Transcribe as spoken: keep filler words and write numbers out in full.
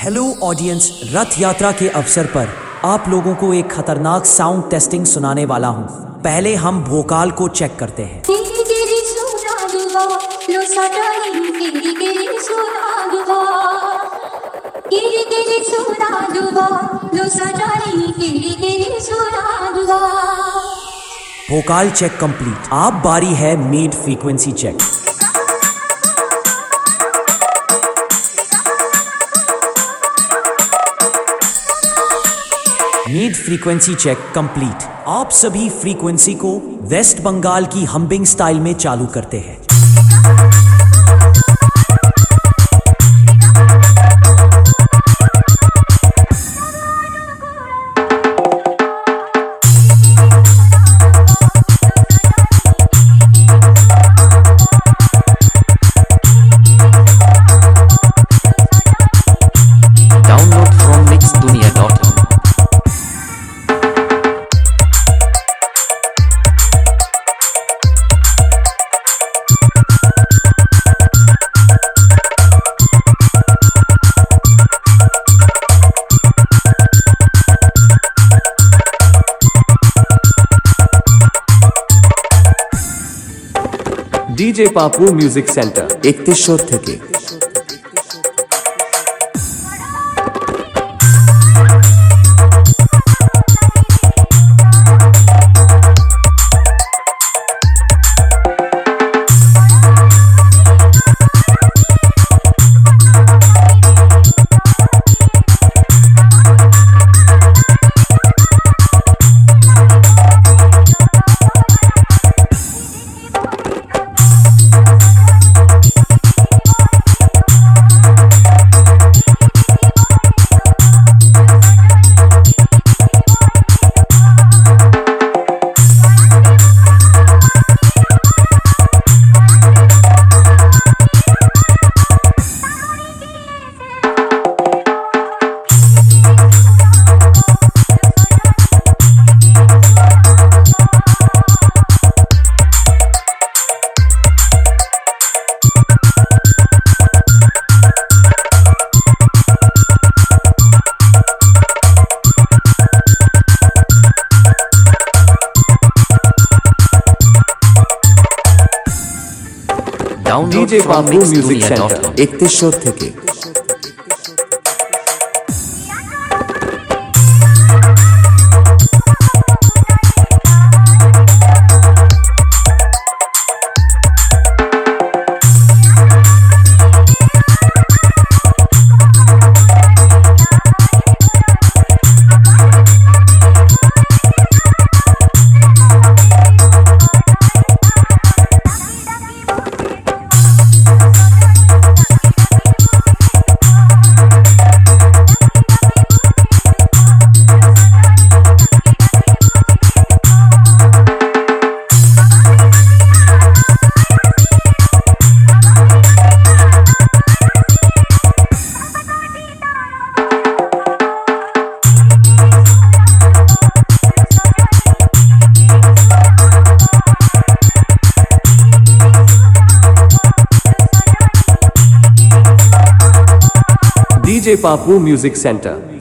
Hello audience, रथ यात्रा के अवसर पर आप लोगों को एक खतरनाक साउंड टेस्टिंग सुनाने वाला हूं। पहले हम वोकाल को चेक करते हैं। Vocal check complete. अब बारी है mid frequency check. Mid frequency check complete. आप सभी फ्रीक्वेंसी को वेस्ट बंगाल की हम्बिंग स्टाइल में चालू करते हैं। Download from mix Duniya dot com. DJ Papu music centre Ekteshwar থেকে। DJ Papu music centre Ekteshwar থেকে। DJ Papu music centre.